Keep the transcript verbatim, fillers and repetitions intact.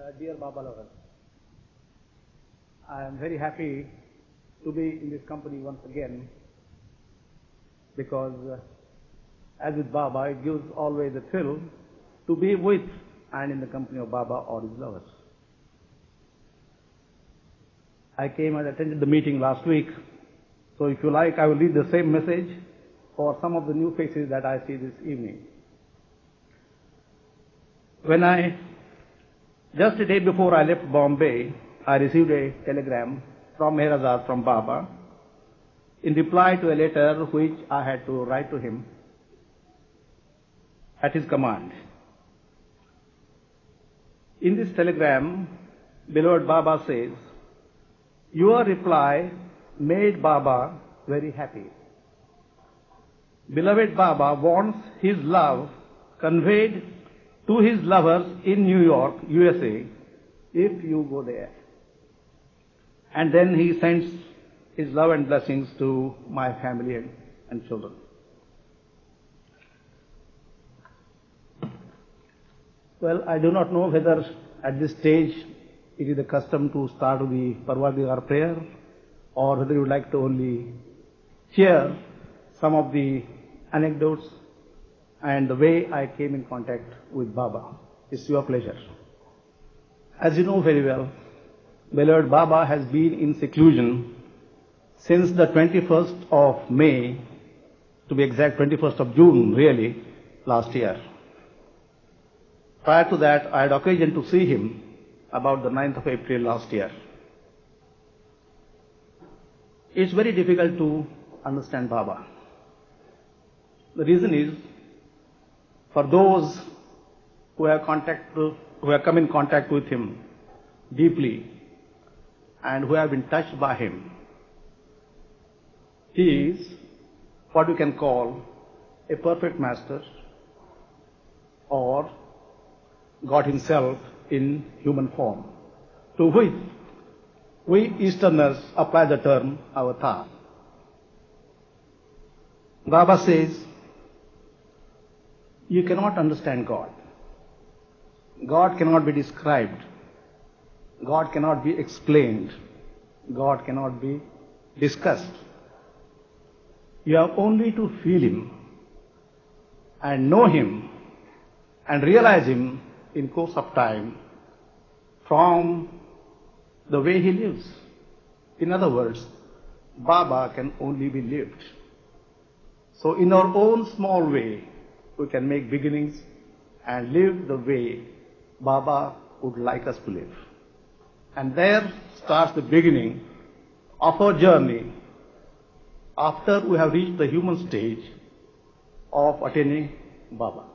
Uh, dear Baba lovers, I am very happy to be in this company once again because uh, as with Baba, it gives always a thrill to be with and in the company of Baba or his lovers. I came and attended the meeting last week, so if you like, I will read the same message for some of the new faces that I see this evening. When I, just a day before I left Bombay, I received a telegram from Meherazad from Baba in reply to a letter which I had to write to him at his command. In this telegram, beloved Baba says, "Your reply made Baba very happy. Beloved Baba wants his love conveyed to his lovers in New York, U S A, if you go there." And then he sends his love and blessings to my family and, and children. Well, I do not know whether at this stage it is the custom to start with the Parvadigar prayer, or whether you would like to only share some of the anecdotes and the way I came in contact with Baba. It's your pleasure. As you know very well, beloved Baba has been in seclusion since the twenty-first of May, to be exact, twenty-first of June, really, last year. Prior to that, I had occasion to see him about the ninth of April last year. It's very difficult to understand Baba. The reason is, for those who have contact, who have come in contact with him deeply and who have been touched by him, he is what we can call a perfect master, or God himself in human form, to which we Easterners apply the term avatar. Baba says, you cannot understand God. God cannot be described. God cannot be explained. God cannot be discussed. You have only to feel him and know him and realize him in course of time from the way he lives. In other words, Baba can only be lived. So in our own small way, we can make beginnings and live the way Baba would like us to live. And there starts the beginning of our journey after we have reached the human stage of attaining Baba.